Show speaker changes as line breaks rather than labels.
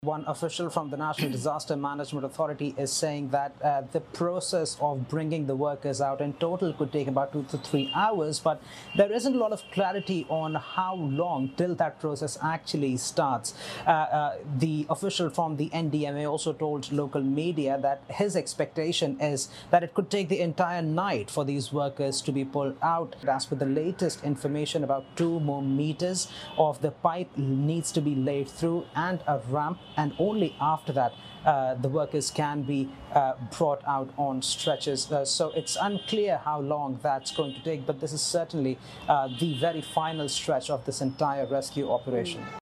One official from the National Disaster Management Authority is saying that the process of bringing the workers out in total could take about 2 to 3 hours, but there isn't a lot of clarity on how long till that process actually starts. The official from the NDMA also told local media that his expectation is that it could take the entire night for these workers to be pulled out. As per the latest information, about 2 more meters of the pipe needs to be laid through and a ramp, and only after that the workers can be brought out on stretchers. So it's unclear how long that's going to take, but this is certainly the very final stretch of this entire rescue operation.